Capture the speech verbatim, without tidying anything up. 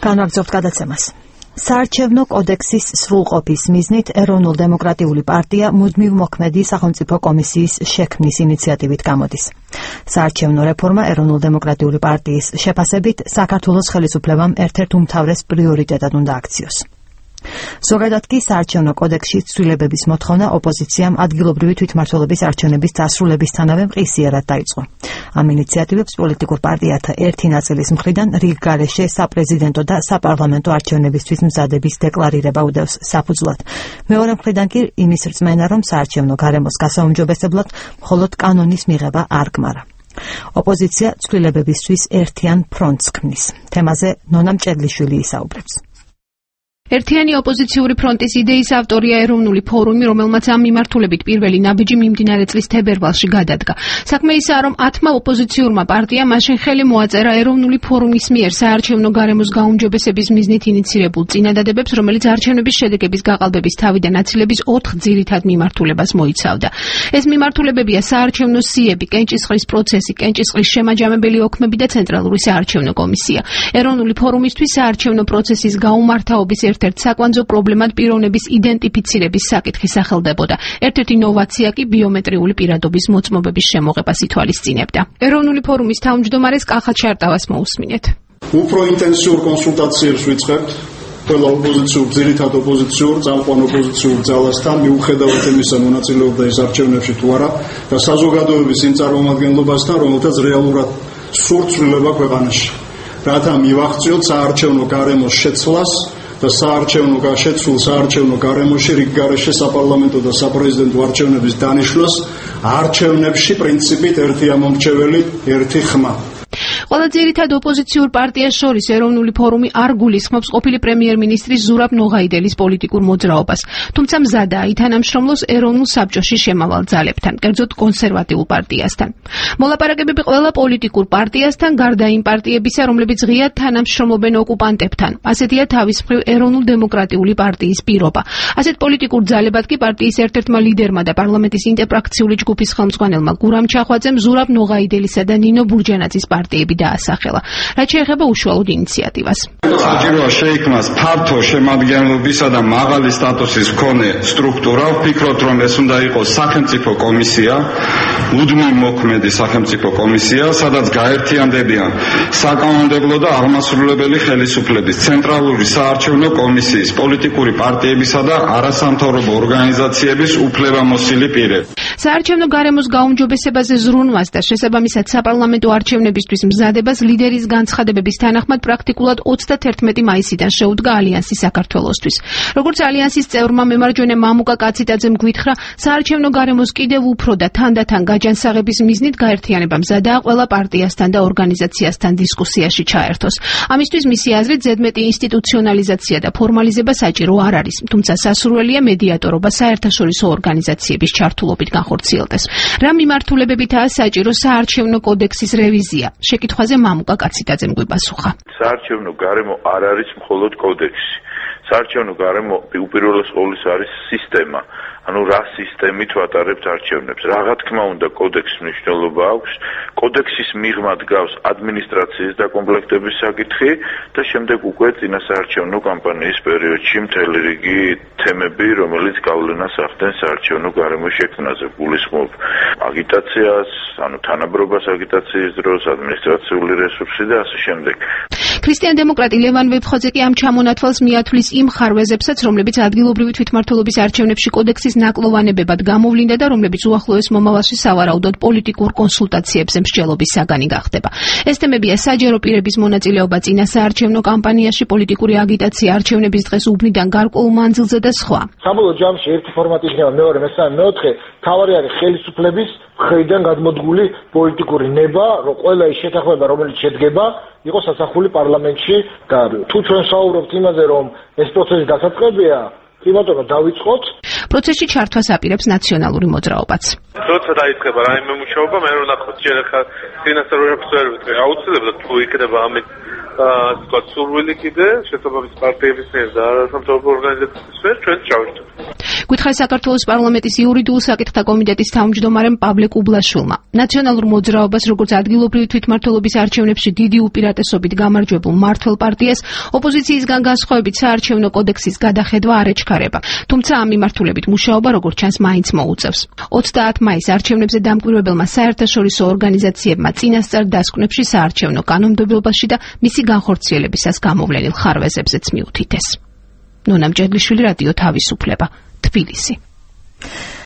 განვაგრძობთ გადაცემას. საარჩევნო კოდექსის სრულყოფის მიზნით ეროვნულ დემოკრატიული პარტია მუდმივ მოქმედი სახელმწიფო კომისიის შექმნის ინიციატივით გამოდის. საარჩევნო რეფორმა ეროვნულ დემოკრატიული პარტიის შეფასებით საქართველოს ხელისუფლებამ ერთ-ერთ უმთავრეს პრიორიტეტად უნდა აქციოს. ზოგადად კი საარჩევნო კოდექსში ცვლილებების მოთხოვნა ოპოზიციამ ადგილობრივი თვითმმართველობის არჩევნების დასრულებისთანავე მყისიერად დაიწყო. ამ ინიციატივებს პოლიტიკურ პარტიათა ერთი ნაწილის მხრიდან რიგ გარეშე საპრეზიდენტო და საპარლამენტო არჩევნებისთვის მზადების დეკლარირება უდევს საფუძვლად. მეორე მხრიდან კი იმის რწმენა, რომ საარჩევნო გარემოს გასაუმჯობესებლად მხოლოდ კანონის მიღება არ გმარა. ოპოზიცია ცვლილებებისთვის ერთიან ფრონტს ქმნის. თემაზე ნონა მჭედლიშვილი ისაუბრებს. ერთიანი ოპოზიციური ფრონტის იდეის ავტორია ეროვნული ფორუმი, რომელმაც ამ მიმართულებით პირველი ნაბიჯი მიმდინარე წლის თებერვალში გადადგა. საქმე ისაა, რომ ათმა ოპოზიციურმა პარტიამ მაშინ ხელი მოაწერა ეროვნული ფორუმის მიერ საარჩევნო გარემოს გაუმჯობესების მიზნით ინიცირებულ წინადადებებს, რომელიც არჩევნების შედეგების გაყალბების თავიდან აცილების ოთხ ძირითად მიმართულებას მოიცავდა. ეს მიმართულებებია საარჩევნო სიები, კენჭისყრის პროცესი, კენჭისყრის შემაჯამებელი ოქმები და ცენტრალური საარჩევნო კომისია. ეროვნული ფორუმისთვის საარჩევნო პროცესის გაუმართავობის ერთ-ერთ საკვანძო პრობლემად პიროვნების იდენტიფიცირების საკითხი სახელდებოდა. ერთ-ერთი ინოვაცია კი ბიომეტრიული პირადობის მოწმობების შემოღებას ითვალისწინებდა. ეროვნული ფორუმის თავმჯდომარეს კახა ჩარტავას მოусმინეთ. უფრო ინტენსიურ კონსულტაციებს ვიწყებთ ყველა ოპოზიციურ, ძირითად ოპოზიციურ, წამყვან ოპოზიციურ ძალასთან, მიუხედავად იმისა, მონაწილეობდა ის არჩევნებში თუ არა, და საზოგადოების იმ წარმომადგენლობასთან, რომელთაც რეალურად სურთ ცვლილება ქვეყანაში. რათა მივახციოთ საარჩევნო გარემოს შეცვლას და საარჩევნო შეცვლილ საარჩევნო გარემოში რიგ გარეშე საპარლამენტო და საპრეზიდენტო არჩევნების დანიშვნას არჩევნებში პრინციპით ერთი ამომრჩეველი, ერთი ხმა. ყველა ძირითად ოპოზიციურ პარტიას შორის ეროვნული ფორუმი არ გულისხმობს ყოფილი პრემიერ-მინისტრის ზურაბ ნოღაიდელის პოლიტიკურ მოძრაობას, თუმცა მზადაა ითანამშრომლოს ეროვნულ საბჭოში შემავალ ძალებთან, კერძოდ კონსერვატიულ პარტიასთან. მოლაპარაკებები ყველა პოლიტიკურ პარტიასთან, გარდა იმ პარტიებისა, რომლებიც ღიად თანამშრომლობენ ოკუპანტებთან. ასეთია თავის მხრივ ეროვნულ დემოკრატიული პარტიის პირობა. ასეთ პოლიტიკურ ძალებად კი პარტიის ერთ-ერთმა ლიდერმა და პარლამენტის ინტერფრაქციული ჯგუფის ხელმძღვანელმა გურამ ჩახვაძემ ზურაბ ნოღაიდელისა და ნინო ბურჯანაძის პარტიები დაასახელა. რაც შეეხება უშუალოდ ინიციატივას. საჭიროა შეიქმნას ფართო შემადგენლობისა და მაღალი სტატუსის მქონე სტრუქტურა. ვფიქრობთ, რომ ეს უნდა იყოს სახელმწიფო კომისია, მუდმივ მოქმედი სახელმწიფო კომისია, სადაც გაერთიანდებიან საკანონმდებლო და აღმასრულებელი ხელისუფლების, ცენტრალური საარჩევნო კომისიის, პოლიტიკური პარტიებისა და არასამთავრობო ორგანიზაციების უფლებამოსილი პირები. საარჩევნო გარემოს გაუმჯობესებაზე ზრუნვას და შესაბამისად საპარლამენტო არჩევნებისთვის მზადებას ლიდერის განცხადებების თანახმად პრაქტიკულად ოცდათერთმეტი მაისიდან შეუდგა ალიანსი საქართველოსთვის. როგორც ალიანსის წევრმა მემარჯვენე მამუკა კაციტაძემ გვითხრა, საარჩევნო გარემოს კიდევ უფრო და თანდათან გაჯანსაღების მიზნით გაერთიანება მზადაა ყველა პარტიასთან და ორგანიზაციასთან დისკუსიაში ჩაერთოს. ამისთვის მისი აზრით ზედმეტი ინსტიტუციონალიზაცია და ფორმალიზება საჭირო არ არის, თუმცა სასურველია მედიატორობა საერთაშორისო ორგანიზაციების ჩართულობით განხორციელდეს. რა მიმართულებებითაა საჭირო საარჩევნო კოდექსის რევიზია? შეკითხვაზე მამუკა კაციტაძემ გვიპასუხა. საარჩევნო გარემო არ არის მხოლოდ კოდექსი. საარჩევნო გარემო უპირველეს ყოვლისა არის სისტემა. ანუ რა სისტემით ვატარებთ არჩევნებს. რა თქმა უნდა კოდექსის მნიშვნელობა აქვს. კოდექსის მიღმა დგავს ადმინისტრაციის დაკომპლექტების საკითხი და შემდეგ უკვე წინასაარჩევნო კამპანიის პერიოდში მთელი რიგი თემები, რომელიც გავლენას ახდენს საარჩევნო გარემოს შექმნაზე. გულისხმობ აგიტაციას, ანუ თანაბრობას აგიტაციის დროს, ადმინისტრაციული რესურსი და ასე შემდეგ. ქრისტიან-დემოკრატი ლევან ვეფხოძე კი ამ ჩამონათვალს მიათვლის იმ ხარვეზებსაც, რომლებიც ადგილობრივი თვითმმართველობის არჩევნებში კოდექსის ნაკლოვანებებად გამოვლინდა და რომლებიც უახლოეს მომავალში სავარაუდოდ პოლიტიკურ კონსულტაციებზე მსჯელობის საგანი გახდება. ეს თემებია საჯარო პირების მონაწილეობა წინასაარჩევნო კამპანიაში, პოლიტიკური აგიტაცია არჩევნების დღეს უბნიდან გარკვეულ მანძილზე და სხვა. საბოლოო ჯამში ერთი ფორმატი იქნება, მეორე, მესამე, მეოთხე, თავარი არის ხელისუფლების მხრიდან გადმოდგული პოლიტიკური ნება, რომ ყველა ის შეთანხმება, რომელიც შედგება, იყოს ასახული პარლამენტში და თუ ჩვენ საუბრობთ იმაზე, რომ ეს პროცესი დასაწყებია, კი ბატონო, დავიწყოთ. პროცესში ჩართვას აპირებს ნაციონალური მოძრაობაც. როცა დაიწყება რაიმე მუშაობა, მე რომ ნახოთ ჯერ ახლა ფინანსური რეფორმები აუცილებლად თუ იქნება ამით აა სურვილი კიდე შესაბამის პარტიების მიერ და არასამთავრობო ორგანიზაციების მიერ ჩვენ ჩავერთვით. გითხა საქართველოს პარლამენტის იურიდიულ საკითხთა კომიტეტის თავმჯდომარემ პავლე კუბლაშვილმა. ნაციონალურ მოძრაობას როგორც ადგილობრივი თვითმმართველობის არჩევნებში დიდი უპირატესობით გამარჯვებულ მართლ პარტიას ოპოზიციისგან განსხვავებით საარჩევნო კოდექსის გადახედვა არ ეჩქარება. თუმცა ამ მიმართულებით მუშაობა როგორც ჩანს მაინც მოუწევს. ოცდაათ მაისს არჩევნებზე დამკვირვებელმა საერთაშორისო ორგანიზაციებმა წინასწარ დასკვნებში საარჩევნო კანონმდებლობაში და მისი განხორციელებისას გამოვლენილ ხარვეზებზეც მიუთითეს. ნონა მჭედლიშვილი, რადიო თავისუფლება, თბილისი.